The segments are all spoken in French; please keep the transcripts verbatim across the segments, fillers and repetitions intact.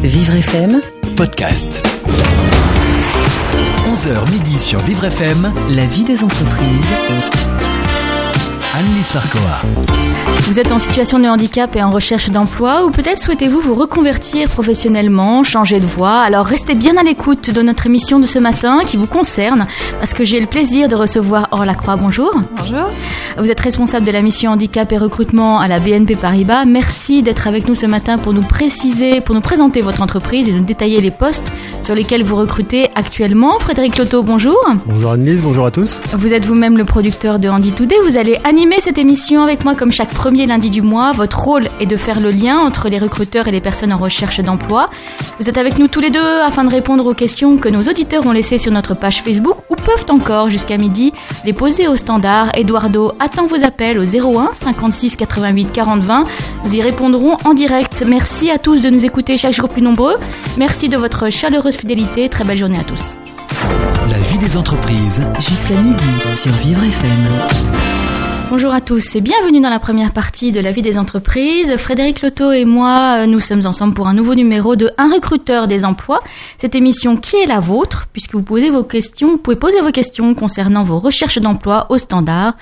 Vivre F M podcast. onze heures midi sur Vivre F M. La vie des entreprises. Anne-Lise Farquhar. Vous êtes en situation de handicap et en recherche d'emploi, ou peut-être souhaitez-vous vous reconvertir professionnellement, changer de voie. Alors restez bien à l'écoute de notre émission de ce matin qui vous concerne, parce que j'ai le plaisir de recevoir Or Lacroix. Bonjour. Bonjour. Vous êtes responsable de la mission handicap et recrutement à la B N P Paribas. Merci d'être avec nous ce matin pour nous préciser, pour nous présenter votre entreprise et nous détailler les postes sur lesquels vous recrutez actuellement. Frédéric Loto, bonjour. Bonjour Anne-Lise, bonjour à tous. Vous êtes vous-même le producteur de Handi Today. Vous allez animer cette émission avec moi comme chaque premier lundi du mois. Votre rôle est de faire le lien entre les recruteurs et les personnes en recherche d'emploi. Vous êtes avec nous tous les deux afin de répondre aux questions que nos auditeurs ont laissées sur notre page Facebook ou peuvent encore jusqu'à midi les poser au standard. Eduardo attend vos appels au zéro un cinquante-six quatre-vingt-huit quarante vingt. Nous y répondrons en direct. Merci à tous de nous écouter chaque jour plus nombreux. Merci de votre chaleureuse fidélité. Très belle journée à tous. La vie des entreprises Jusqu'à midi sur Vivre F M. Bonjour à tous et bienvenue dans la première partie de la vie des entreprises. Frédéric Loto et moi, nous sommes ensemble pour un nouveau numéro de Un recruteur des emplois. Cette émission qui est la vôtre, puisque vous posez vos questions, vous pouvez poser vos questions concernant vos recherches d'emploi au standard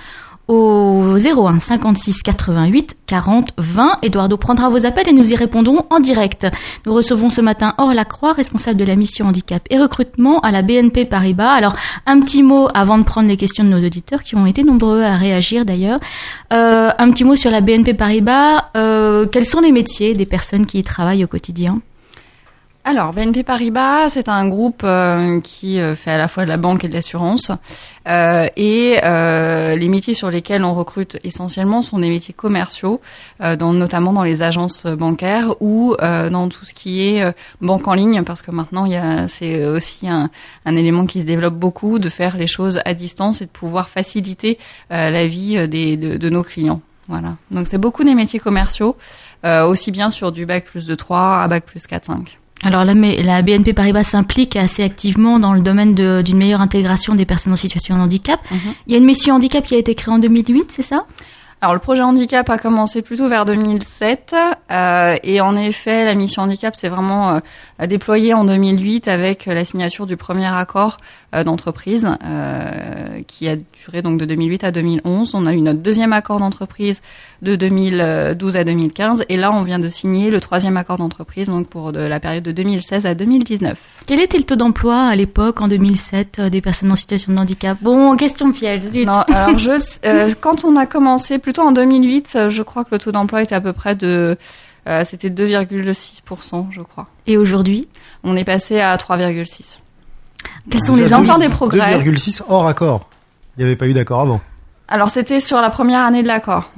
au zéro un cinquante-six quatre-vingt-huit quarante vingt. Eduardo prendra vos appels et nous y répondrons en direct. Nous recevons ce matin Or Lacroix, responsable de la mission handicap et recrutement à la B N P Paribas. Alors, un petit mot avant de prendre les questions de nos auditeurs qui ont été nombreux à réagir d'ailleurs. Euh, un petit mot sur la B N P Paribas. Euh, quels sont les métiers des personnes qui y travaillent au quotidien ? Alors, B N P Paribas, c'est un groupe euh, qui euh, fait à la fois de la banque et de l'assurance. Euh, et euh, les métiers sur lesquels on recrute essentiellement sont des métiers commerciaux, euh, dans, notamment dans les agences bancaires ou euh, dans tout ce qui est euh, banque en ligne, parce que maintenant, il y a, c'est aussi un, un élément qui se développe beaucoup, de faire les choses à distance et de pouvoir faciliter euh, la vie des, de, de nos clients. Voilà. Donc, c'est beaucoup des métiers commerciaux, euh, aussi bien sur du bac plus deux trois à bac plus quatre cinq. Alors la, la B N P Paribas s'implique assez activement dans le domaine de, d'une meilleure intégration des personnes en situation de handicap. Mmh. Il y a une mission handicap qui a été créée en deux mille huit, c'est ça ? Alors, le projet handicap a commencé plutôt vers deux mille sept euh, et en effet, la mission handicap s'est vraiment euh, déployée en deux mille huit avec la signature du premier accord euh, d'entreprise euh, qui a duré donc de deux mille huit à deux mille onze. On a eu notre deuxième accord d'entreprise de deux mille douze à deux mille quinze et là, on vient de signer le troisième accord d'entreprise donc pour de la période de deux mille seize à deux mille dix-neuf. Quel était le taux d'emploi à l'époque, en deux mille sept, euh, des personnes en situation de handicap ? Bon, question piège. Zut. Non, alors je, euh, quand on a commencé plutôt en deux mille huit, je crois que le taux d'emploi était à peu près de, euh, c'était deux virgule six pour cent, je crois. Et aujourd'hui ? On est passé à trois virgule six. Quels sont les encore des progrès ? deux virgule six hors accord. Il n'y avait pas eu d'accord avant. Alors c'était sur la première année de l'accord.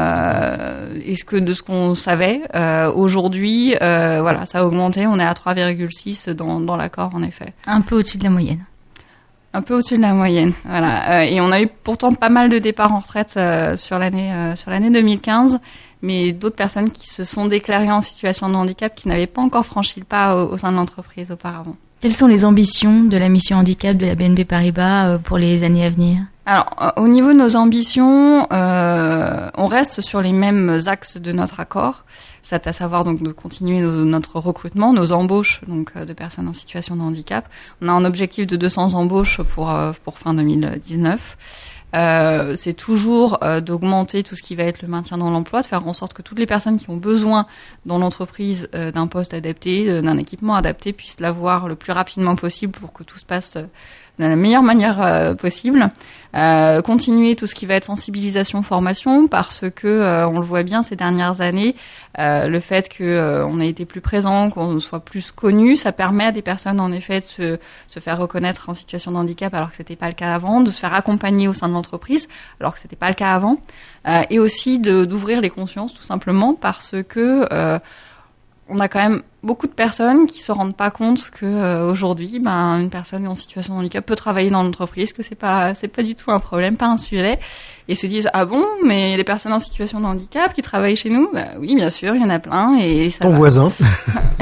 Euh, est-ce que de ce qu'on savait euh, aujourd'hui, euh, voilà, ça a augmenté. On est à trois virgule six dans, dans l'accord en effet. Un peu au-dessus de la moyenne. Un peu au-dessus de la moyenne, voilà. Euh, et on a eu pourtant pas mal de départs en retraite euh, sur l'année euh, sur l'année deux mille quinze, mais d'autres personnes qui se sont déclarées en situation de handicap qui n'avaient pas encore franchi le pas au, au sein de l'entreprise auparavant. Quelles sont les ambitions de la mission handicap de la B N P Paribas euh, pour les années à venir ? Alors, euh, au niveau de nos ambitions, euh, on reste sur les mêmes axes de notre accord. C'est à savoir donc de continuer nos, notre recrutement, nos embauches donc euh, de personnes en situation de handicap. On a un objectif de deux cents embauches pour euh, pour fin deux mille dix-neuf. Euh, c'est toujours euh, d'augmenter tout ce qui va être le maintien dans l'emploi, de faire en sorte que toutes les personnes qui ont besoin dans l'entreprise euh, d'un poste adapté, euh, d'un équipement adapté, puissent l'avoir le plus rapidement possible pour que tout se passe euh, de la meilleure manière euh, possible. Euh, continuer tout ce qui va être sensibilisation, formation, parce que euh, on le voit bien ces dernières années, euh, le fait que euh, on ait été plus présent, qu'on soit plus connu, ça permet à des personnes en effet de se, se faire reconnaître en situation de handicap alors que c'était pas le cas avant, de se faire accompagner au sein de l'entreprise alors que c'était pas le cas avant, euh, et aussi de, d'ouvrir les consciences tout simplement parce que euh, on a quand même beaucoup de personnes qui se rendent pas compte que euh, aujourd'hui, ben une personne en situation de handicap peut travailler dans l'entreprise, que c'est pas c'est pas du tout un problème, pas un sujet, et se disent ah bon, mais il y a des personnes en situation de handicap qui travaillent chez nous, bah oui bien sûr, il y en a plein et ça ton va. voisin.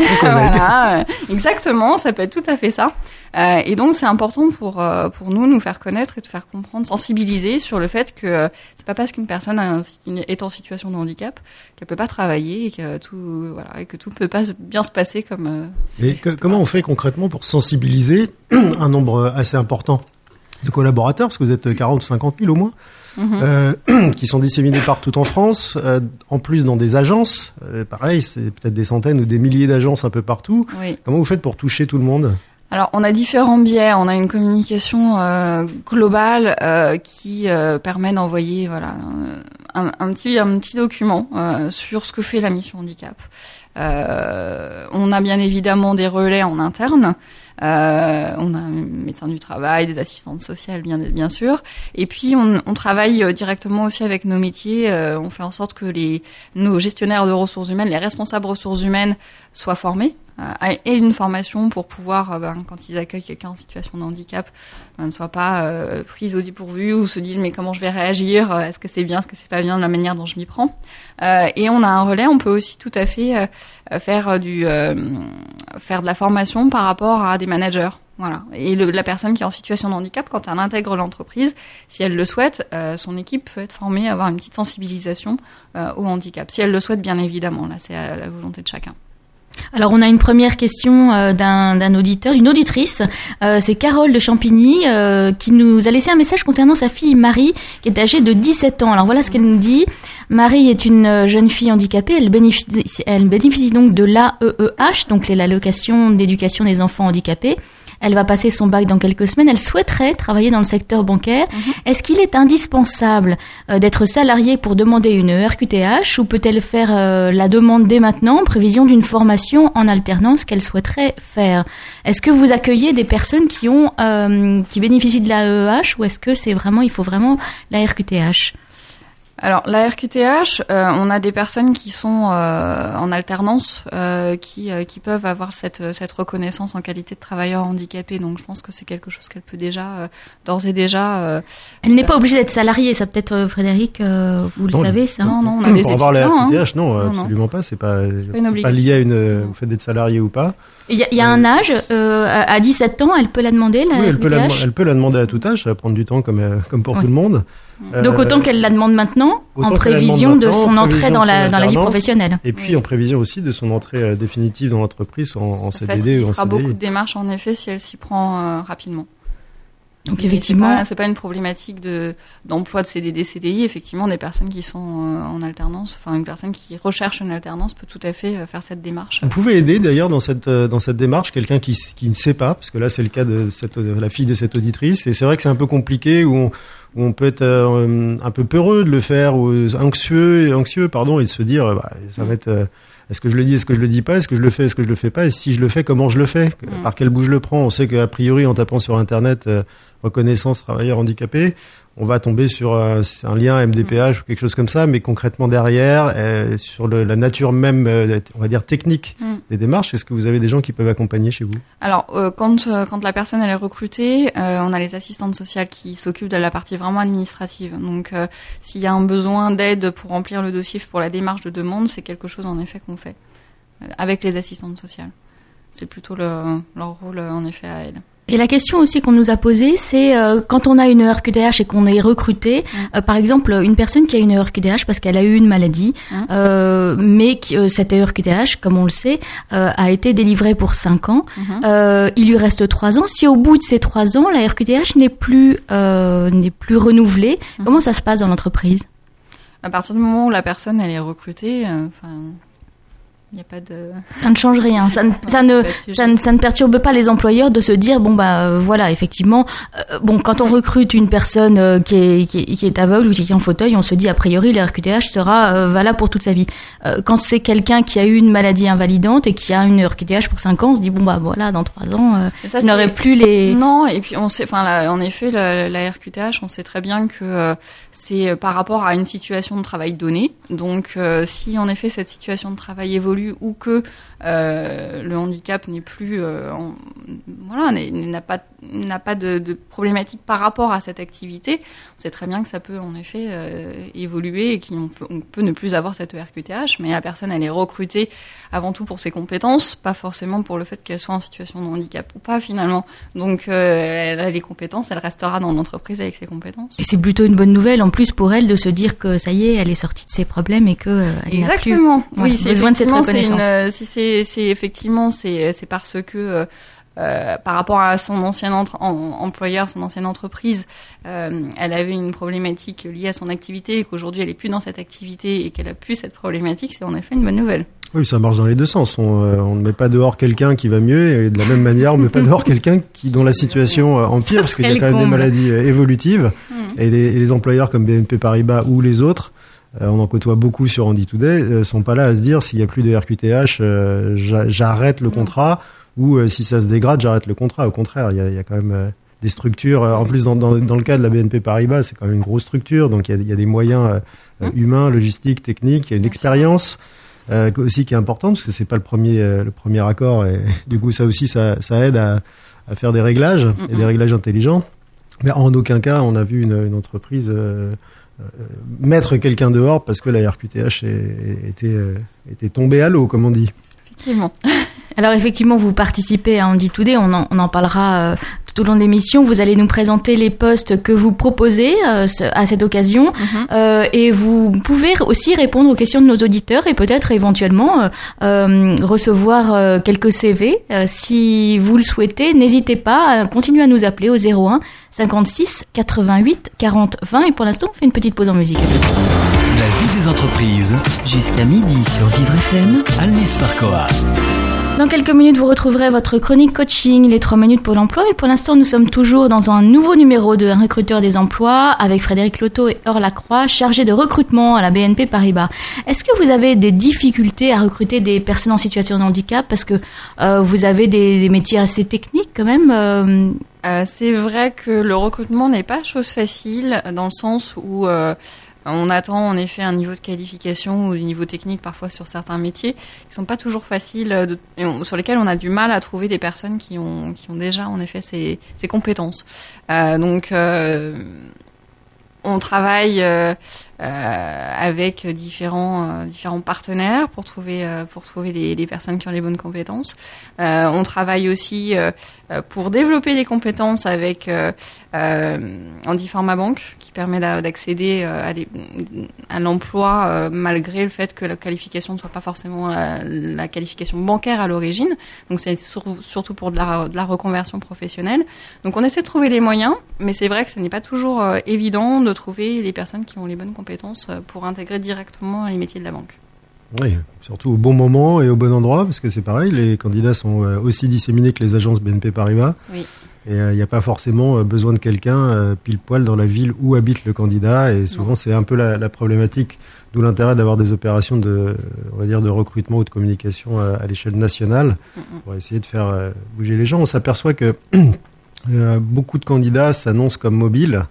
Voilà, euh, exactement, ça peut être tout à fait ça. Euh, et donc c'est important pour euh, pour nous nous faire connaître et de faire comprendre, sensibiliser sur le fait que euh, c'est pas parce qu'une personne a un, une, est en situation de handicap qu'elle peut pas travailler et que tout voilà et que tout peut pas bien se passer comme. Euh, Mais que, comment on fait concrètement pour sensibiliser un nombre assez important de collaborateurs, parce que vous êtes quarante ou cinquante mille au moins, mm-hmm. euh, qui sont disséminés partout en France, euh, en plus dans des agences. Euh, pareil, c'est peut-être des centaines ou des milliers d'agences un peu partout. Oui. Comment vous faites pour toucher tout le monde ? Alors, on a différents biais. On a une communication euh, globale euh, qui euh, permet d'envoyer voilà un, un petit un petit document euh, sur ce que fait la mission handicap. Euh, on a bien évidemment des relais en interne. Euh, on a un médecin du travail, des assistantes sociales, bien bien sûr. Et puis on, on travaille directement aussi avec nos métiers. Euh, on fait en sorte que les nos gestionnaires de ressources humaines, les responsables ressources humaines, soient formés euh, et une formation pour pouvoir, euh, ben, quand ils accueillent quelqu'un en situation de handicap, ben, ne soient pas euh, pris au dépourvu ou se disent mais comment je vais réagir, est-ce que c'est bien, est-ce que c'est pas bien de la manière dont je m'y prends. Euh, et on a un relais. On peut aussi tout à fait euh, faire du euh, faire de la formation par rapport à des managers. Voilà. Et le, la personne qui est en situation de handicap, quand elle intègre l'entreprise, si elle le souhaite, euh, son équipe peut être formée à avoir une petite sensibilisation euh, au handicap. Si elle le souhaite, bien évidemment. Là, c'est à la volonté de chacun. Alors, on a une première question euh, d'un, d'un auditeur, d'une auditrice. Euh, c'est Carole de Champigny euh, qui nous a laissé un message concernant sa fille Marie, qui est âgée de dix-sept ans. Alors, voilà ce qu'elle nous dit. Marie est une jeune fille handicapée. Elle bénéficie, elle bénéficie donc de l'A E E H, donc l'allocation d'éducation des enfants handicapés. Elle va passer son bac dans quelques semaines. Elle souhaiterait travailler dans le secteur bancaire. Mmh. Est-ce qu'il est indispensable euh, d'être salariée pour demander une E R Q T H ou peut-elle faire euh, la demande dès maintenant en prévision d'une formation en alternance qu'elle souhaiterait faire ? Est-ce que vous accueillez des personnes qui ont euh, qui bénéficient de la E E H ou est-ce que c'est vraiment il faut vraiment la R Q T H ? Alors, la R Q T H, euh, on a des personnes qui sont euh, en alternance, euh, qui euh, qui peuvent avoir cette cette reconnaissance en qualité de travailleur handicapé. Donc, je pense que c'est quelque chose qu'elle peut déjà, euh, d'ores et déjà. Euh, Elle n'est pas obligée d'être salariée, ça peut-être, euh, Frédéric, euh, vous le non, savez, ça. Non, non, on a des pour étudiants. avoir la R Q T H, hein. non, non, absolument non. pas. C'est pas, c'est pas, c'est une pas lié à une, non. au fait d'être salarié ou pas. Il y a, il y a euh, un âge, euh, à dix-sept ans, elle peut la demander, la oui, elle R Q T H. peut la, elle peut la demander à tout âge. Ça va prendre du temps comme euh, comme pour ouais. tout le monde. Donc autant qu'elle la demande maintenant, en prévision de son entrée dans la dans la vie professionnelle. Et puis oui. en prévision aussi de son entrée euh, définitive dans l'entreprise en, en C D D ou en C D I. Ça beaucoup de démarches en effet si elle s'y prend euh, rapidement. Donc Mais effectivement, c'est pas, c'est pas une problématique de d'emploi de C D D, C D I. Effectivement, des personnes qui sont euh, en alternance, enfin une personne qui recherche une alternance peut tout à fait euh, faire cette démarche. Vous pouvez aider d'ailleurs dans cette euh, dans cette démarche quelqu'un qui qui ne sait pas, parce que là c'est le cas de cette de la fille de cette auditrice, et c'est vrai que c'est un peu compliqué où on où on peut être euh, un peu peureux de le faire ou anxieux anxieux pardon et de se dire bah, ça va être euh, est-ce que je le dis, est-ce que je le dis pas, est-ce que je le fais, est-ce que je le fais pas, et si je le fais, comment je le fais, mmh. par quel bout je le prends. On sait qu'a priori en tapant sur internet euh, reconnaissance travailleur handicapé, on va tomber sur un, un lien M D P H mmh. ou quelque chose comme ça, mais concrètement derrière, euh, sur le, la nature même, euh, on va dire technique mmh. des démarches, est-ce que vous avez des gens qui peuvent accompagner chez vous ? Alors, euh, quand euh, quand la personne elle est recrutée, euh, on a les assistantes sociales qui s'occupent de la partie vraiment administrative. Donc, euh, s'il y a un besoin d'aide pour remplir le dossier pour la démarche de demande, c'est quelque chose en effet qu'on fait euh, avec les assistantes sociales. C'est plutôt le, leur rôle euh, en effet à elles. Et la question aussi qu'on nous a posée, c'est euh, quand on a une E R Q T H et qu'on est recruté, mmh. euh, par exemple une personne qui a une E R Q T H parce qu'elle a eu une maladie, mmh. euh, mais qui, euh, cette E R Q T H, comme on le sait, euh, a été délivrée pour cinq ans. Mmh. Euh, il lui reste trois ans. Si au bout de ces trois ans, la R Q T H n'est plus euh, n'est plus renouvelée, mmh. comment ça se passe dans l'entreprise ? À partir du moment où la personne elle est recrutée, enfin. Euh, Il y a pas de... Ça ne change rien. Ça ne, non, ça ne, ça ne, ça ne perturbe pas les employeurs de se dire bon bah euh, voilà effectivement euh, bon quand on recrute une personne euh, qui est qui est qui est aveugle ou qui est en fauteuil, on se dit a priori la R Q T H sera euh, valable pour toute sa vie. Euh, quand c'est quelqu'un qui a eu une maladie invalidante et qui a une R Q T H pour cinq ans, on se dit bon bah voilà dans trois ans euh, ça, il n'aurait plus les. Non et puis on sait enfin la, en effet la, la R Q T H on sait très bien que euh, c'est par rapport à une situation de travail donnée. Donc euh, si en effet cette situation de travail évolue ou que euh, le handicap n'est plus euh, en, voilà, n'a pas n'a pas de, de problématique par rapport à cette activité, on sait très bien que ça peut en effet euh, évoluer et qu'on peut, on peut ne plus avoir cette E R Q T H, mais la personne elle est recrutée avant tout pour ses compétences, pas forcément pour le fait qu'elle soit en situation de handicap ou pas finalement. Donc euh, elle a les compétences, elle restera dans l'entreprise avec ses compétences. Et c'est plutôt une bonne nouvelle en plus pour elle de se dire que ça y est, elle est sortie de ses problèmes et que euh, elle exactement. n'a plus oui, ouais, c'est besoin de cette reconnaissance. C'est une, si c'est, c'est effectivement c'est c'est parce que euh, Euh, par rapport à son ancien entre- en, employeur, son ancienne entreprise, euh, elle avait une problématique liée à son activité et qu'aujourd'hui elle est plus dans cette activité et qu'elle a plus cette problématique, c'est en effet une bonne nouvelle. Oui, ça marche dans les deux sens. On, euh, on ne met pas dehors quelqu'un qui va mieux et de la même manière, on ne met pas dehors quelqu'un qui dont la situation euh, empire, parce qu'il y a quand même des maladies euh, évolutives mmh. et, les, et les employeurs comme B N P Paribas ou les autres, euh, on en côtoie beaucoup sur Handy Today, euh, sont pas là à se dire s'il y a plus de R Q T H, euh, j'a- j'arrête le contrat. Ou euh, si ça se dégrade, j'arrête le contrat. Au contraire, il y a, il y a quand même euh, des structures. Euh, en plus, dans, dans, dans le cas de la B N P Paribas, c'est quand même une grosse structure. Donc, il y a, il y a des moyens euh, mmh. humains, logistiques, techniques. Il y a une expérience euh, aussi qui est importante parce que c'est pas le premier, euh, le premier accord. Et du coup, ça aussi, ça, ça aide à, à faire des réglages mmh. et des réglages intelligents. Mais en aucun cas, on a vu une, une entreprise euh, euh, mettre quelqu'un dehors parce que la R Q T H est, est, était, euh, était tombée à l'eau, comme on dit. Effectivement. Alors effectivement, vous participez à Handy Today, on en, on en parlera euh, tout au long de l'émission. Vous allez nous présenter les postes que vous proposez euh, à cette occasion mm-hmm. euh, et vous pouvez aussi répondre aux questions de nos auditeurs et peut-être éventuellement euh, euh, recevoir euh, quelques C V. Euh, si vous le souhaitez, n'hésitez pas à continuer à nous appeler au zéro un cinquante-six quatre-vingt-huit quarante vingt et pour l'instant, on fait une petite pause en musique. La vie des entreprises. Jusqu'à midi sur Vivre F M. Alice Farcoa. Dans quelques minutes, vous retrouverez votre chronique coaching, les trois minutes pour l'emploi. Et pour l'instant, nous sommes toujours dans un nouveau numéro de Un recruteur des emplois avec Frédéric Loto et Eure Lacroix, chargés de recrutement à la B N P Paribas. Est-ce que vous avez des difficultés à recruter des personnes en situation de handicap parce que euh, vous avez des, des métiers assez techniques quand même euh... Euh, c'est vrai que le recrutement n'est pas chose facile dans le sens où euh, on attend en effet un niveau de qualification ou du niveau technique parfois sur certains métiers qui sont pas toujours faciles, de, et on, sur lesquels on a du mal à trouver des personnes qui ont qui ont déjà en effet ces, ces compétences. Euh, donc euh, on travaille euh, euh, avec différents euh, différents partenaires pour trouver euh, pour trouver les, les personnes qui ont les bonnes compétences. Euh, on travaille aussi euh, pour développer les compétences avec euh, euh, Handy Forma Banque qui permet d'accéder euh, à, des, à l'emploi euh, malgré le fait que la qualification ne soit pas forcément la, la qualification bancaire à l'origine. Donc c'est sur, surtout pour de la, de la reconversion professionnelle. Donc on essaie de trouver les moyens, mais c'est vrai que ce n'est pas toujours euh, évident de trouver les personnes qui ont les bonnes compétences pour intégrer directement les métiers de la banque. Oui, surtout au bon moment et au bon endroit, parce que c'est pareil, les candidats sont aussi disséminés que les agences B N P Paribas. Oui. Et il euh, n'y a pas forcément besoin de quelqu'un euh, pile poil dans la ville où habite le candidat. Et souvent, non. c'est un peu la, la problématique, d'où l'intérêt d'avoir des opérations de, on va dire, de recrutement ou de communication à, à l'échelle nationale mm-hmm. pour essayer de faire euh, bouger les gens. On s'aperçoit que euh, beaucoup de candidats s'annoncent comme mobiles.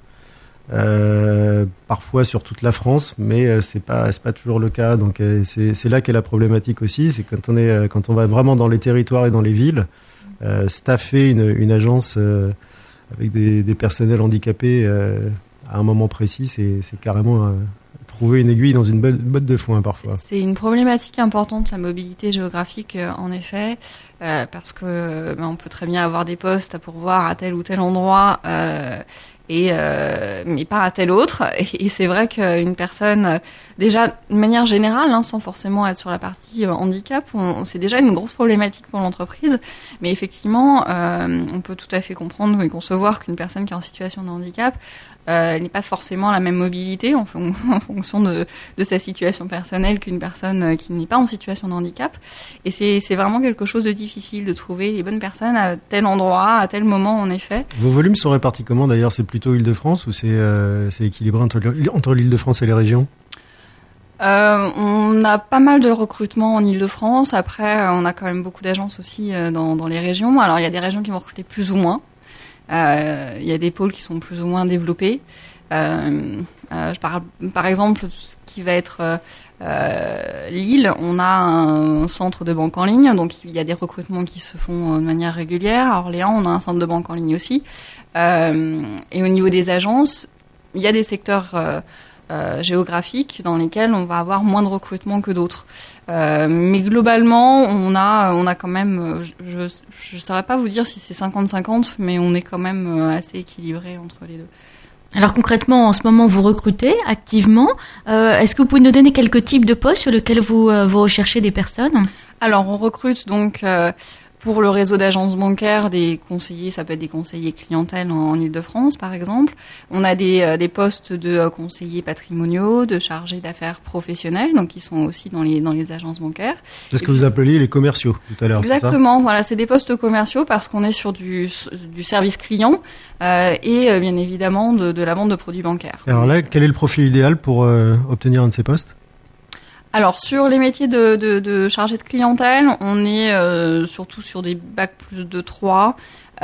Euh, parfois sur toute la France, mais euh, c'est pas c'est pas toujours le cas. Donc euh, c'est c'est là qu'est la problématique aussi, c'est quand on est euh, quand on va vraiment dans les territoires et dans les villes, euh, staffer une une agence euh, avec des des personnels handicapés euh, à un moment précis, c'est c'est carrément euh, trouver une aiguille dans une botte de foin parfois. C'est une problématique importante, la mobilité géographique, euh, en effet, euh, parce que ben, on peut très bien avoir des postes à pourvoir à tel ou tel endroit. Euh, Et euh, mais pas à tel autre. Et, et c'est vrai qu'une personne, euh, déjà de manière générale, hein, sans forcément être sur la partie euh, handicap, on, c'est déjà une grosse problématique pour l'entreprise. Mais effectivement, euh, on peut tout à fait comprendre et concevoir qu'une personne qui est en situation de handicap euh, n'est pas forcément la même mobilité en, fon- en fonction de, de sa situation personnelle qu'une personne qui n'est pas en situation de handicap. Et c'est, c'est vraiment quelque chose de difficile de trouver les bonnes personnes à tel endroit, à tel moment, en effet. Vos volumes sont répartis comment d'ailleurs? C'est plutôt Île-de-France ou c'est, euh, c'est équilibré entre, entre l'Île-de-France et les régions? Euh, on a pas mal de recrutements en Île-de-France. Après, on a quand même beaucoup d'agences aussi euh, dans, dans les régions. Alors, il y a des régions qui vont recruter plus ou moins. Euh, il y a des pôles qui sont plus ou moins développés. Euh, euh, je parle, par exemple, ce qui va être euh, euh, Lille, on a un centre de banque en ligne, donc il y a des recrutements qui se font de manière régulière. À Orléans, on a un centre de banque en ligne aussi. Euh, et au niveau des agences, il y a des secteurs euh, euh, géographiques dans lesquels on va avoir moins de recrutement que d'autres. Euh, mais globalement, on a, on a quand même, je je saurais pas vous dire si c'est cinquante cinquante, mais on est quand même assez équilibré entre les deux. Alors concrètement, en ce moment, vous recrutez activement. Euh, est-ce que vous pouvez nous donner quelques types de postes sur lesquels vous, euh, vous recherchez des personnes ? Alors, on recrute donc euh, pour le réseau d'agences bancaires des conseillers, ça peut être des conseillers clientèle en, en Ile-de-France, par exemple. On a des, euh, des postes de euh, conseillers patrimoniaux, de chargés d'affaires professionnels, donc qui sont aussi dans les, dans les agences bancaires. C'est ce que vous appeliez les commerciaux tout à l'heure, exactement, c'est ça ? Voilà, c'est des postes commerciaux parce qu'on est sur du, du service client euh, et euh, bien évidemment de, de la vente de produits bancaires. Alors là, quel est le profil idéal pour euh, obtenir un de ces postes ? Alors, sur les métiers de, de, de chargé de clientèle, on est euh, surtout sur des bacs plus de trois,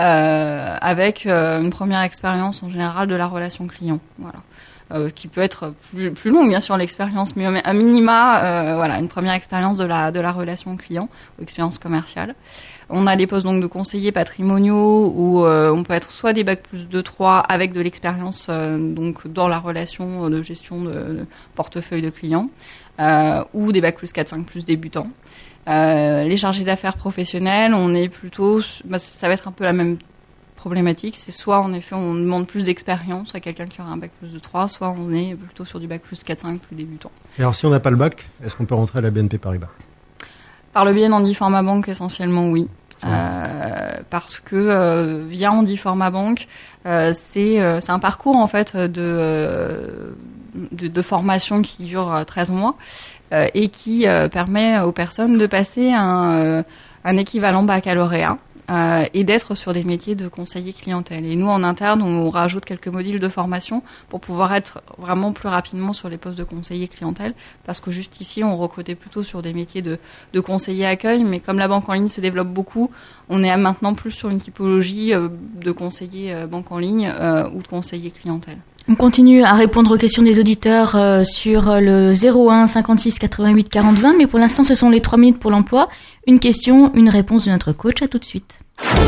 euh, avec euh, une première expérience en général de la relation client, voilà, euh, qui peut être plus, plus longue, bien sûr, l'expérience, mais à minima, euh, voilà, une première expérience de la, de la relation client, ou expérience commerciale. On a des postes donc de conseillers patrimoniaux où euh, on peut être soit des bacs plus de trois avec de l'expérience euh, donc dans la relation de gestion de, de portefeuille de clients, euh, ou des bacs plus quatre cinq plus débutants. Euh, les chargés d'affaires professionnels, on est plutôt, bah, ça va être un peu la même problématique, c'est soit en effet on demande plus d'expérience à quelqu'un qui aura un bac plus de trois, soit on est plutôt sur du bac plus quatre cinq plus débutant. Et alors si on n'a pas le bac, est-ce qu'on peut rentrer à la B N P Paribas ? Par le biais d'Andy Forma Bank, essentiellement, oui. Euh, parce que euh, via Andy Forma Bank, euh, c'est, euh, c'est un parcours en fait de, euh, de, de formation qui dure treize mois euh, et qui euh, permet aux personnes de passer un, euh, un équivalent baccalauréat. Euh, et d'être sur des métiers de conseiller clientèle. Et nous, en interne, on rajoute quelques modules de formation pour pouvoir être vraiment plus rapidement sur les postes de conseiller clientèle, parce que juste ici, on recrutait plutôt sur des métiers de, de conseiller accueil, mais comme la banque en ligne se développe beaucoup, on est maintenant plus sur une typologie euh, de conseiller euh, banque en ligne euh, ou de conseiller clientèle. On continue à répondre aux questions des auditeurs euh, sur le zéro un cinquante-six quatre-vingt-huit quarante vingt, mais pour l'instant, ce sont les trois minutes pour l'emploi. Une question, une réponse de notre coach. À tout de suite.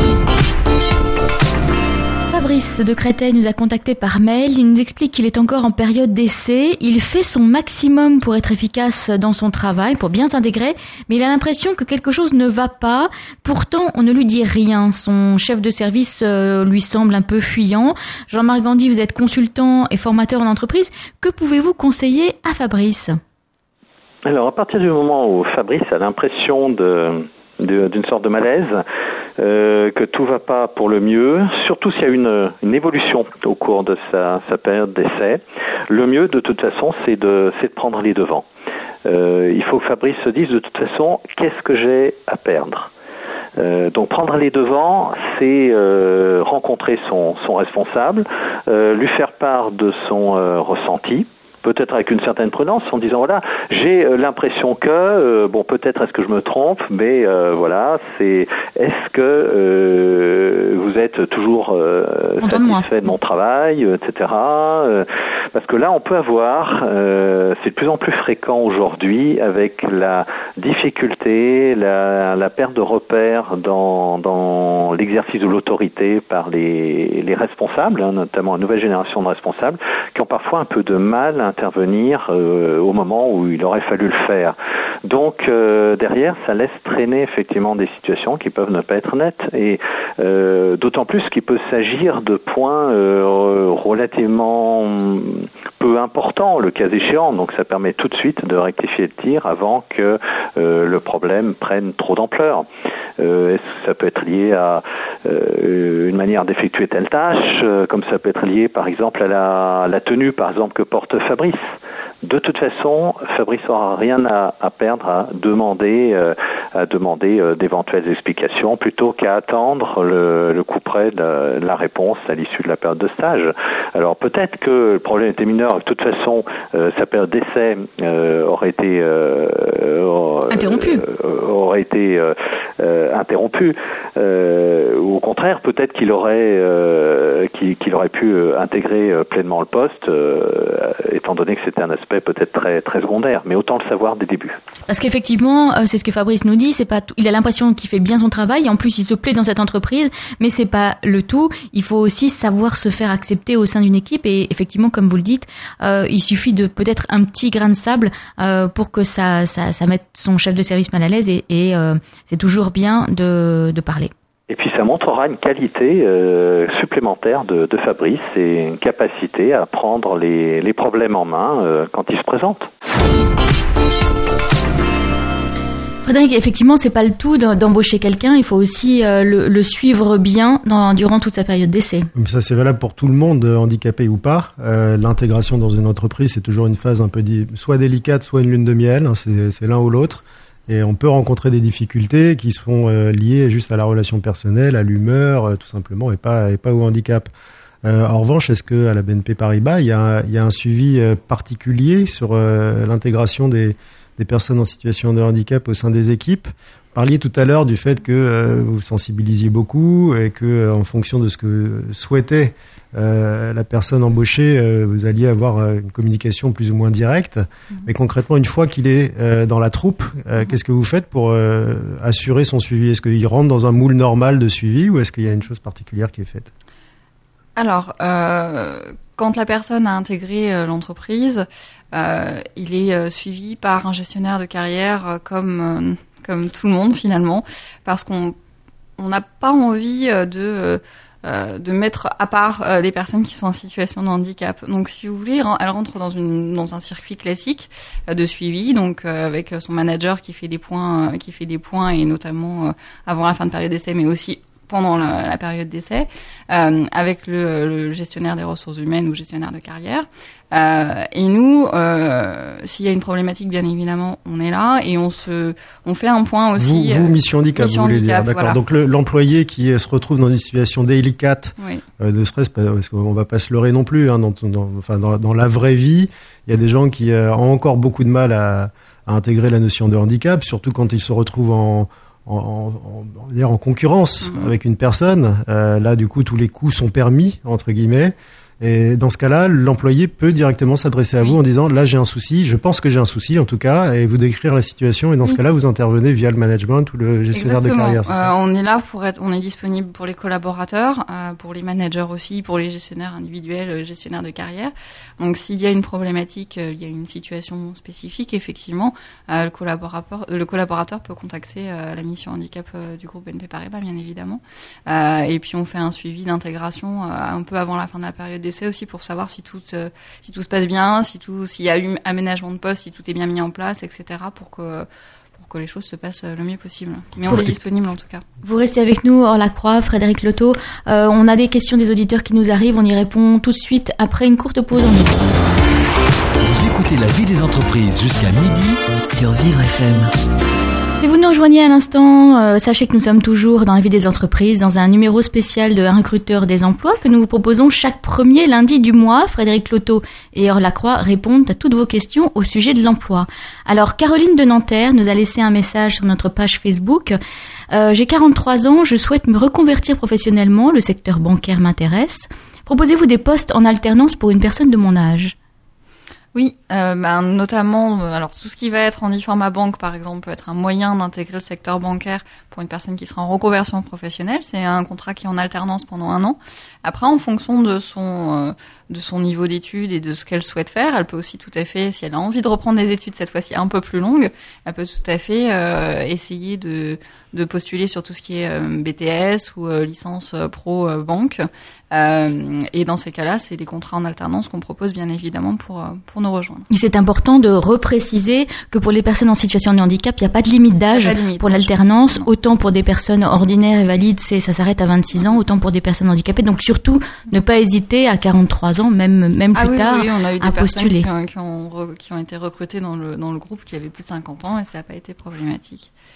Fabrice de Créteil nous a contacté par mail. Il nous explique qu'il est encore en période d'essai. Il fait son maximum pour être efficace dans son travail, pour bien s'intégrer, mais il a l'impression que quelque chose ne va pas. Pourtant, on ne lui dit rien. Son chef de service euh, lui semble un peu fuyant. Jean-Marc Gandy, vous êtes consultant et formateur en entreprise. Que pouvez-vous conseiller à Fabrice ? Alors, à partir du moment où Fabrice a l'impression de, de, d'une sorte de malaise, euh, que tout va pas pour le mieux, surtout s'il y a une, une évolution au cours de sa, sa période d'essai, le mieux, de toute façon, c'est de, c'est de prendre les devants. Euh, il faut que Fabrice se dise, de toute façon, qu'est-ce que j'ai à perdre ? Euh, donc prendre les devants, c'est euh, rencontrer son, son responsable, euh, lui faire part de son euh, ressenti, peut-être avec une certaine prudence, en disant voilà, j'ai euh, l'impression que euh, bon, peut-être est-ce que je me trompe, mais euh, voilà, c'est est-ce que euh, vous êtes toujours euh, satisfait de mon travail, et cetera. Euh, parce que là, on peut avoir, euh, c'est de plus en plus fréquent aujourd'hui, avec la difficulté, la, la perte de repères dans, dans l'exercice de l'autorité par les, les responsables, hein, notamment une nouvelle génération de responsables, qui ont parfois un peu de mal à intervenir euh, au moment où il aurait fallu le faire. Donc euh, derrière, ça laisse traîner effectivement des situations qui peuvent ne pas être nettes, et euh, d'autant plus qu'il peut s'agir de points euh, relativement peu importants, le cas échéant. Donc ça permet tout de suite de rectifier le tir avant que euh, le problème prenne trop d'ampleur. Euh, est-ce que ça peut être lié à euh, une manière d'effectuer telle tâche, euh, comme ça peut être lié par exemple à la, la tenue par exemple que porte Fabrice. De toute façon, Fabrice n'aura rien à, à perdre à demander euh, à demander euh, d'éventuelles explications plutôt qu'à attendre le, le coup près de la réponse à l'issue de la période de stage. Alors peut-être que le problème était mineur, de toute façon euh, sa période d'essai euh, aurait été euh, interrompue. Euh, aurait été euh, euh, interrompue. Euh, ou au contraire, peut-être qu'il aurait euh, qu'il, qu'il aurait pu euh, intégrer euh, pleinement le poste, euh, étant donné que c'était un aspect peut-être très très secondaire. Mais autant le savoir dès le début. Parce qu'effectivement, euh, c'est ce que Fabrice nous dit, c'est pas tout, il a l'impression qu'il fait bien son travail, et en plus il se plaît dans cette entreprise, mais c'est pas le tout. Il faut aussi savoir se faire accepter au sein d'une équipe, et effectivement, comme vous le dites, euh, il suffit de peut-être un petit grain de sable euh, pour que ça, ça, ça mette son chef de service mal à l'aise, et, et euh, c'est toujours bien de, de parler. Et puis ça montrera une qualité euh, supplémentaire de, de Fabrice et une capacité à prendre les, les problèmes en main euh, quand ils se présentent. Frédéric, effectivement, c'est pas le tout d'embaucher quelqu'un. Il faut aussi euh, le, le suivre bien dans, durant toute sa période d'essai. Ça, c'est valable pour tout le monde, handicapé ou pas. Euh, l'intégration dans une entreprise, c'est toujours une phase un peu di- soit délicate, soit une lune de miel. Hein, c'est, c'est l'un ou l'autre. Et on peut rencontrer des difficultés qui sont euh, liées juste à la relation personnelle, à l'humeur, euh, tout simplement, et pas, et pas au handicap. Euh, en revanche, est-ce que à la B N P Paribas, il y a, il y a un suivi euh, particulier sur euh, l'intégration des des personnes en situation de handicap au sein des équipes? Vous parliez tout à l'heure du fait que euh, vous sensibilisiez beaucoup et que, euh, en fonction de ce que souhaitait euh, la personne embauchée, euh, vous alliez avoir euh, une communication plus ou moins directe. Mmh. Mais concrètement, une fois qu'il est euh, dans la troupe, euh, mmh. qu'est-ce que vous faites pour euh, assurer son suivi? Est-ce qu'il rentre dans un moule normal de suivi, ou est-ce qu'il y a une chose particulière qui est faite? Alors, euh, quand la personne a intégré euh, l'entreprise, euh, il est euh, suivi par un gestionnaire de carrière euh, comme euh, comme tout le monde finalement, parce qu'on on n'a pas envie euh, de euh, de mettre à part euh, des personnes qui sont en situation de handicap. Donc, si vous voulez, elle rentre dans une dans un circuit classique euh, de suivi, donc euh, avec son manager qui fait des points, euh, qui fait des points et notamment euh, avant la fin de période d'essai, mais aussi pendant la, la période d'essai, euh, avec le, le gestionnaire des ressources humaines ou gestionnaire de carrière. Euh, et nous, euh, s'il y a une problématique, bien évidemment, on est là et on se, on fait un point aussi. Vous, vous mission handicap, mission vous voulez handicap, dire, d'accord. Voilà. Donc le, l'employé qui se retrouve dans une situation délicate oui. euh, de stress, parce qu'on va pas se leurrer non plus. Hein, dans, dans, enfin, dans, dans la vraie vie, il y a des gens qui euh, ont encore beaucoup de mal à, à intégrer la notion de handicap, surtout quand ils se retrouvent en En, en, on va dire en concurrence mmh. avec une personne. Euh, là, du coup, tous les coups sont permis, entre guillemets. Et dans ce cas-là, l'employé peut directement s'adresser à oui. vous en disant, là, j'ai un souci, je pense que j'ai un souci, en tout cas, et vous décrire la situation. Et dans ce mmh. cas-là, vous intervenez via le management ou le gestionnaire Exactement. de carrière. C'est euh, ça on est là pour être, on est disponible pour les collaborateurs, euh, pour les managers aussi, pour les gestionnaires individuels, gestionnaires de carrière. Donc, s'il y a une problématique, euh, il y a une situation spécifique, effectivement, euh, le collaborateur, le collaborateur peut contacter euh, la mission handicap euh, du groupe B N P Paribas, bien évidemment. Euh, et puis, on fait un suivi d'intégration euh, un peu avant la fin de la période d'essai aussi pour savoir si tout, euh, si tout se passe bien, si tout, s'il y a eu aménagement de poste, si tout est bien mis en place, et cetera, pour que pour que les choses se passent le mieux possible. Mais on est disponible en tout cas. Vous restez avec nous, hors la croix, Frédéric Loto. Euh, on a des questions des auditeurs qui nous arrivent. On y répond tout de suite après une courte pause en musique. Vous écoutez La Vie des entreprises jusqu'à midi sur Vivre F M. Si vous nous rejoignez à l'instant, euh, sachez que nous sommes toujours dans La Vie des entreprises, dans un numéro spécial de Un recruteur des emplois que nous vous proposons chaque premier lundi du mois. Frédéric Loto et Hors la Croix répondent à toutes vos questions au sujet de l'emploi. Alors, Caroline de Nanterre nous a laissé un message sur notre page Facebook. Euh, j'ai quarante-trois ans, je souhaite me reconvertir professionnellement, le secteur bancaire m'intéresse. Proposez-vous des postes en alternance pour une personne de mon âge ? Oui, euh, ben, notamment, alors tout ce qui va être en e-format banque, par exemple, peut être un moyen d'intégrer le secteur bancaire pour une personne qui sera en reconversion professionnelle. C'est un contrat qui est en alternance pendant un an. Après, en fonction de son euh, de son niveau d'études et de ce qu'elle souhaite faire, elle peut aussi tout à fait, si elle a envie de reprendre des études cette fois-ci un peu plus longues, elle peut tout à fait euh, essayer de de postuler sur tout ce qui est euh, B T S ou euh, licence euh, pro euh, banque. Euh, et dans ces cas-là, c'est des contrats en alternance qu'on propose bien évidemment pour euh, pour nous rejoindre. Et c'est important de repréciser que pour les personnes en situation de handicap, il n'y a pas de limite d'âge de limite pour d'âge. L'alternance. Non. Autant pour des personnes ordinaires et valides, c'est ça s'arrête à vingt-six ans, autant pour des personnes handicapées. Donc surtout, ne pas hésiter à quarante-trois ans, même même plus ah oui, tard, oui, on a eu des à postuler. Qui ont, qui, ont, qui ont été recrutées dans le dans le groupe qui avaient plus de cinquante ans et ça n'a pas été problématique.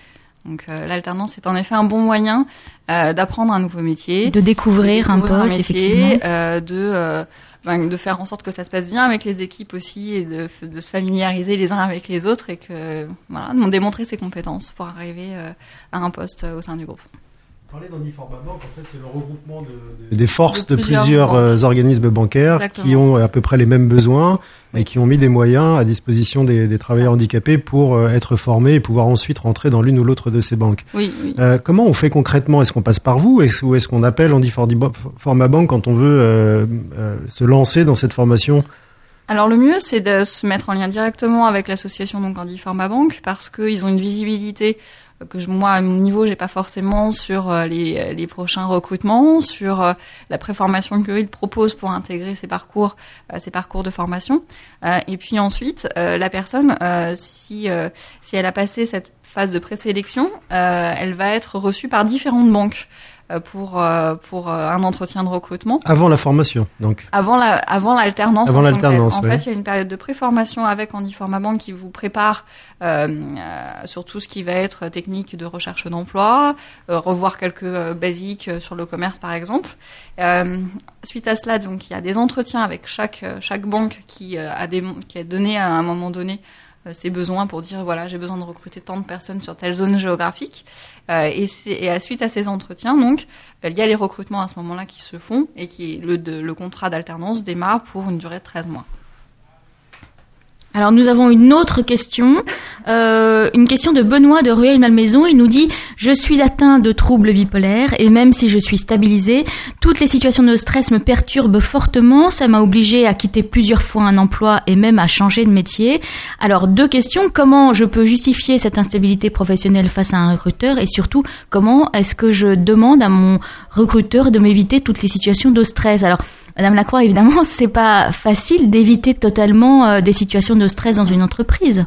Donc euh, l'alternance est en effet un bon moyen euh, d'apprendre un nouveau métier, de découvrir, de découvrir un poste, un métier, effectivement, euh, de euh, ben, de faire en sorte que ça se passe bien avec les équipes aussi et de, de se familiariser les uns avec les autres et que voilà, de démontrer ses compétences pour arriver euh, à un poste euh, au sein du groupe. Parler d'Andy-Forma Bank, en fait, c'est le regroupement de, de, des forces de plusieurs, de plusieurs euh, organismes bancaires. Exactement. Qui ont à peu près les mêmes besoins oui. et qui ont mis des moyens à disposition des, des travailleurs ça. handicapés pour euh, être formés et pouvoir ensuite rentrer dans l'une ou l'autre de ces banques. Oui, oui. Euh, comment on fait concrètement ? Est-ce qu'on passe par vous est-ce, ou est-ce qu'on appelle Andy-Forma Bank quand on veut euh, euh, se lancer dans cette formation ? Alors le mieux, c'est de se mettre en lien directement avec l'association donc Andy-Forma Bank parce qu'ils ont une visibilité que je, moi, à mon niveau, j'ai pas forcément sur euh, les, les prochains recrutements, sur euh, la préformation qu'ils proposent pour intégrer ces parcours, euh, ces parcours de formation. Euh, et puis ensuite, euh, la personne, euh, si euh, si elle a passé cette phase de présélection, euh, elle va être reçue par différentes banques pour euh, pour un entretien de recrutement. Avant la formation, donc. Avant la avant l'alternance. Avant l'alternance. En oui. fait, il y a une période de préformation avec Andy-Forma Bank qui vous prépare euh, euh, sur tout ce qui va être technique de recherche d'emploi, euh, revoir quelques euh, basiques sur le commerce par exemple. Euh, suite à cela, donc il y a des entretiens avec chaque chaque banque qui euh, a des qui a donné à un moment donné ses besoins pour dire voilà j'ai besoin de recruter tant de personnes sur telle zone géographique euh, et, c'est, et à suite à ces entretiens donc il y a les recrutements à ce moment-là qui se font et qui le, de, le contrat d'alternance démarre pour une durée de treize mois. Alors nous avons une autre question, euh, une question de Benoît de Rueil-Malmaison. Il nous dit « Je suis atteint de troubles bipolaires et même si je suis stabilisé, toutes les situations de stress me perturbent fortement. Ça m'a obligé à quitter plusieurs fois un emploi et même à changer de métier. » Alors deux questions, comment je peux justifier cette instabilité professionnelle face à un recruteur et surtout comment est-ce que je demande à mon recruteur de m'éviter toutes les situations de stress ? Alors Madame Lacroix, évidemment, c'est pas facile d'éviter totalement euh, des situations de stress dans une entreprise.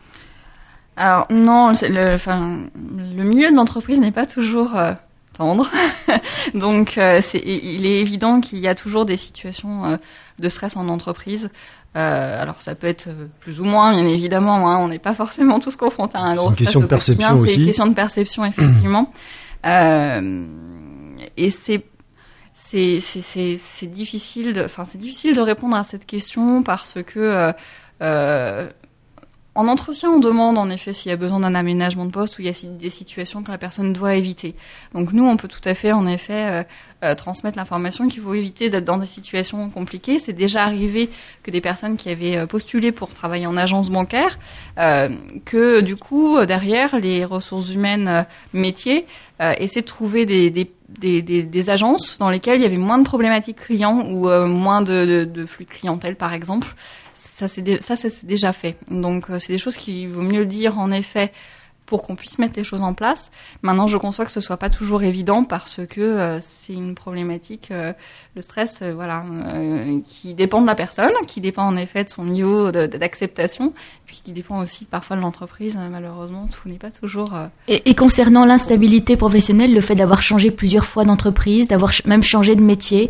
Alors non, c'est le, enfin, le milieu de l'entreprise n'est pas toujours euh, tendre, donc euh, c'est, il est évident qu'il y a toujours des situations euh, de stress en entreprise. Euh, alors ça peut être plus ou moins, bien évidemment, hein, on n'est pas forcément tous confrontés à un gros stress au quotidien. C'est une question de perception effectivement, euh, et c'est C'est, c'est, c'est, c'est difficile de, enfin, c'est difficile de répondre à cette question parce que, euh, euh, en entretien, on demande en effet s'il y a besoin d'un aménagement de poste ou il y a des situations que la personne doit éviter. Donc nous, on peut tout à fait, en effet, euh, euh, transmettre l'information qu'il faut éviter d'être dans des situations compliquées. C'est déjà arrivé que des personnes qui avaient postulé pour travailler en agence bancaire, euh, que du coup, derrière, les ressources humaines euh, métiers euh, essaient de trouver des, des Des, des, des agences dans lesquelles il y avait moins de problématiques clients ou euh, moins de, de, de flux de clientèle, par exemple. Ça, c'est, dé, ça, ça, c'est déjà fait. Donc, euh, c'est des choses qu'il vaut mieux dire, en effet, pour qu'on puisse mettre les choses en place. Maintenant, je conçois que ce soit pas toujours évident parce que euh, c'est une problématique, euh, le stress, euh, voilà, euh, qui dépend de la personne, qui dépend en effet de son niveau de, de, d'acceptation, puis qui dépend aussi parfois de l'entreprise. Malheureusement, tout n'est pas toujours. Euh... Et, et concernant l'instabilité professionnelle, le fait d'avoir changé plusieurs fois d'entreprise, d'avoir ch- même changé de métier.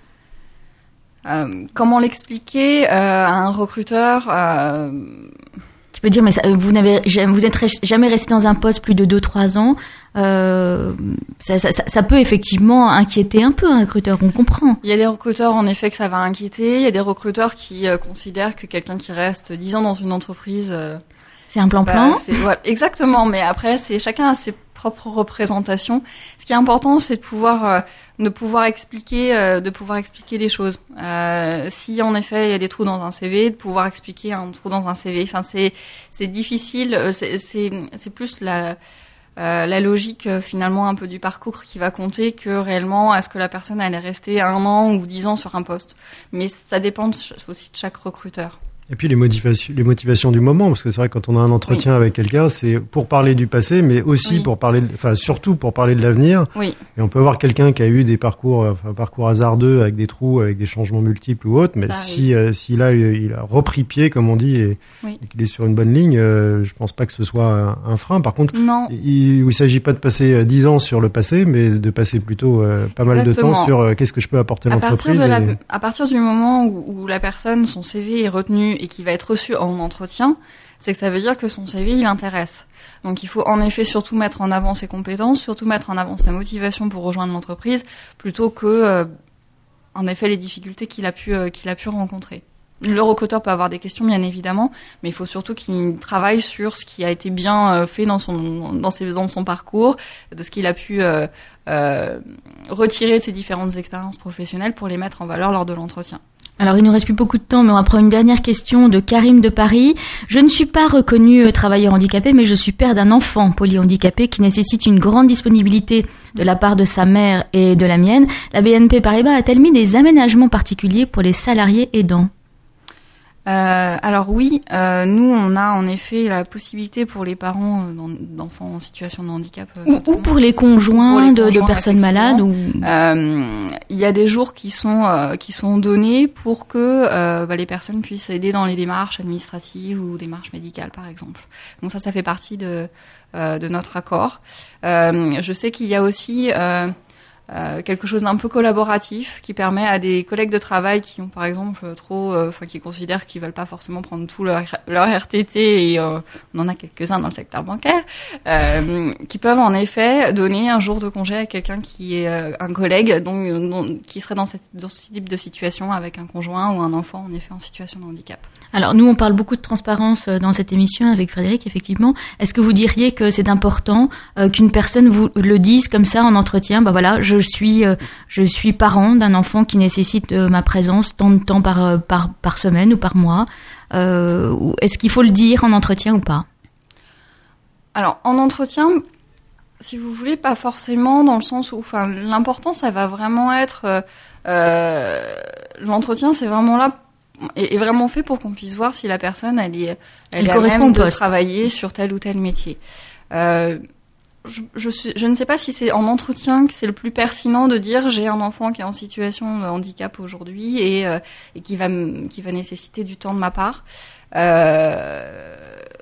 Euh, comment l'expliquer euh, à un recruteur euh... Tu peux dire, mais ça, vous n'avez, vous êtes jamais resté dans un poste plus de deux, trois ans. Euh, ça, ça, ça peut effectivement inquiéter un peu un recruteur. On comprend. Il y a des recruteurs en effet que ça va inquiéter. Il y a des recruteurs qui euh, considèrent que quelqu'un qui reste dix ans dans une entreprise, euh, c'est un plan-plan. C'est, voilà, exactement. Mais après, c'est chacun a ses propres représentations. Ce qui est important, c'est de pouvoir euh, de pouvoir expliquer euh, de pouvoir expliquer les choses. Euh, si en effet il y a des trous dans un C V, de pouvoir expliquer un trou dans un C V. Enfin, c'est c'est difficile. C'est c'est, c'est plus la euh, la logique euh, finalement un peu du parcours qui va compter que réellement est-ce que la personne elle est restée un an ou dix ans sur un poste. Mais ça dépend aussi de chaque recruteur. Et puis les motivations, les motivations du moment, parce que c'est vrai que quand on a un entretien oui. avec quelqu'un, c'est pour parler du passé, mais aussi oui. pour parler, de, enfin surtout pour parler de l'avenir. Oui. Et on peut avoir quelqu'un qui a eu des parcours, enfin, un parcours hasardeux avec des trous, avec des changements multiples ou autres, mais ça si euh, s'il a il a repris pied, comme on dit, et, oui. et qu'il est sur une bonne ligne, euh, je pense pas que ce soit un, un frein. Par contre, non. il, il s'agit pas de passer dix ans sur le passé, mais de passer plutôt euh, pas mal Exactement. de temps sur euh, qu'est-ce que je peux apporter à, à l'entreprise. Partir de et... la, à partir du moment où, où la personne, son C V est retenu et qui va être reçu en entretien, c'est que ça veut dire que son C V, il intéresse. Donc il faut en effet surtout mettre en avant ses compétences, surtout mettre en avant sa motivation pour rejoindre l'entreprise, plutôt que, euh, en effet, les difficultés qu'il a pu, euh, qu'il a pu rencontrer. Le recruteur peut avoir des questions, bien évidemment, mais il faut surtout qu'il travaille sur ce qui a été bien fait dans son dans ses dans son parcours, de ce qu'il a pu euh, euh, retirer de ses différentes expériences professionnelles pour les mettre en valeur lors de l'entretien. Alors, il nous reste plus beaucoup de temps, mais on va prendre une dernière question de Karim de Paris. Je ne suis pas reconnu travailleur handicapé, mais je suis père d'un enfant polyhandicapé qui nécessite une grande disponibilité de la part de sa mère et de la mienne. La B N P Paribas a-t-elle mis des aménagements particuliers pour les salariés aidants ? Euh, alors oui, euh, nous on a en effet la possibilité pour les parents euh, d'enfants en situation de handicap euh, ou, ou pour les conjoints, pour les de, conjoints de personnes malades. Ou... Euh, il y a des jours qui sont euh, qui sont donnés pour que euh, bah, les personnes puissent aider dans les démarches administratives ou démarches médicales par exemple. Donc ça, ça fait partie de euh, de notre accord. Euh, je sais qu'il y a aussi euh, Euh, quelque chose d'un peu collaboratif qui permet à des collègues de travail qui ont par exemple trop, enfin euh, qui considèrent qu'ils veulent pas forcément prendre tout leur leur R T T et euh, on en a quelques-uns dans le secteur bancaire, euh, qui peuvent en effet donner un jour de congé à quelqu'un qui est euh, un collègue donc, dont, qui serait dans, cette, dans ce type de situation avec un conjoint ou un enfant en effet en situation de handicap. Alors nous on parle beaucoup de transparence dans cette émission avec Frédéric effectivement. Est-ce que vous diriez que c'est important euh, qu'une personne vous le dise comme ça en entretien, bah voilà, je Je suis, euh, je suis parent d'un enfant qui nécessite euh, ma présence tant de temps par, euh, par, par semaine ou par mois. Euh, est-ce qu'il faut le dire en entretien ou pas ? Alors, en entretien, si vous voulez, pas forcément dans le sens où, enfin, l'important, ça va vraiment être, euh, euh, l'entretien, c'est vraiment là, est, est vraiment fait pour qu'on puisse voir si la personne, elle est, elle, elle est à même de travailler sur tel ou tel métier. Euh, Je, je, suis, je ne sais pas si c'est en entretien que c'est le plus pertinent de dire j'ai un enfant qui est en situation de handicap aujourd'hui et, euh, et qui va qui va nécessiter du temps de ma part euh,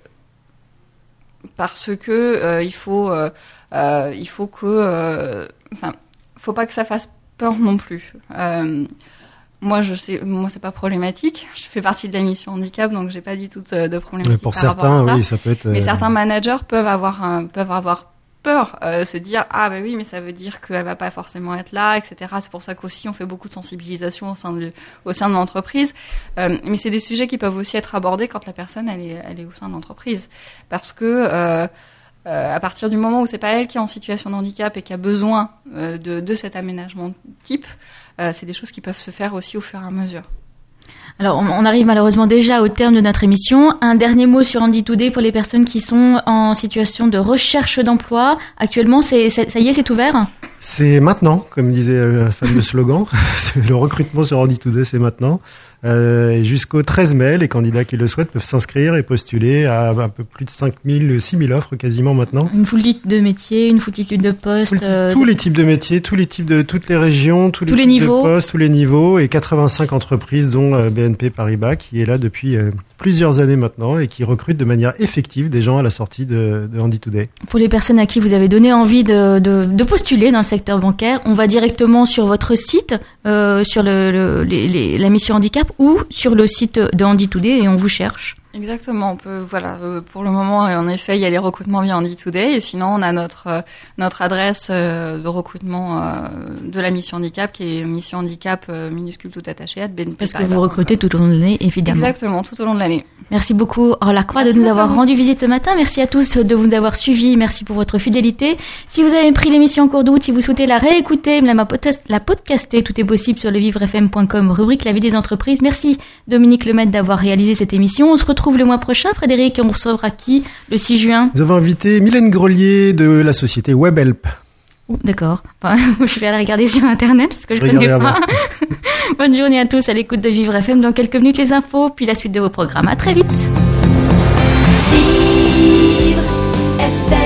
parce que euh, il faut euh, euh, il faut que euh, enfin faut pas que ça fasse peur non plus. Euh, Moi, je sais, moi, c'est pas problématique. Je fais partie de la mission handicap, donc j'ai pas du tout de, de problématique. Mais pour par certains, rapport à ça. oui, ça peut être. Mais euh... certains managers peuvent avoir un, peuvent avoir peur, euh, se dire ah bah oui, mais ça veut dire qu'elle va pas forcément être là, et cetera. C'est pour ça qu'aussi on fait beaucoup de sensibilisation au sein de au sein de l'entreprise. Euh, mais c'est des sujets qui peuvent aussi être abordés quand la personne elle est elle est au sein de l'entreprise, parce que euh, euh, à partir du moment où c'est pas elle qui est en situation de handicap et qui a besoin euh, de de cet aménagement type, euh, c'est des choses qui peuvent se faire aussi au fur et à mesure. Alors, on arrive malheureusement déjà au terme de notre émission. Un dernier mot sur Handy Today pour les personnes qui sont en situation de recherche d'emploi. Actuellement, c'est, c'est, ça y est, c'est ouvert ? C'est maintenant, comme disait le fameux slogan. Le recrutement sur Handy Today, c'est maintenant. Euh, jusqu'au treize mai, les candidats qui le souhaitent peuvent s'inscrire et postuler à un peu plus de cinq mille, six mille offres quasiment maintenant. Une foultitude de métiers, une foultitude de postes. Euh, tous les types de métiers, tous les types de toutes les régions, tous les, tous les types niveaux. de postes, tous les niveaux et quatre-vingt-cinq entreprises dont euh, B N P Paribas qui est là depuis euh, plusieurs années maintenant et qui recrute de manière effective des gens à la sortie de, de Handy Today. Pour les personnes à qui vous avez donné envie de, de, de postuler dans le secteur bancaire, on va directement sur votre site, euh, sur le, le, les, les, la mission handicap ou sur le site de Handy Today et on vous cherche. Exactement, on peut, voilà, euh, pour le moment, en effet, il y a les recrutements via Handy Today, et sinon, on a notre euh, notre adresse euh, de recrutement euh, de la mission handicap, qui est mission handicap euh, minuscule tout attaché à B N P. Parce que vous recrutez tout au long de l'année, évidemment. Exactement, tout au long de l'année. Merci beaucoup, Orlacroix, de nous avoir beaucoup. rendu visite ce matin. Merci à tous de vous avoir suivis. Merci pour votre fidélité. Si vous avez pris l'émission en cours de route, si vous souhaitez la réécouter, la, la podcaster, tout est possible sur le vivre f m point com, rubrique La vie des entreprises. Merci, Dominique Lemaitre, d'avoir réalisé cette émission. On se retrouve le mois prochain, Frédéric, on recevra qui le six juin? Nous avons invité Mylène Grelier de la société WebHelp. Oh, d'accord. Enfin, je vais aller regarder sur Internet parce que je ne connais pas. Bonne journée à tous à l'écoute de Vivre F M. Dans quelques minutes, les infos, puis la suite de vos programmes. À très vite. Vivre F M.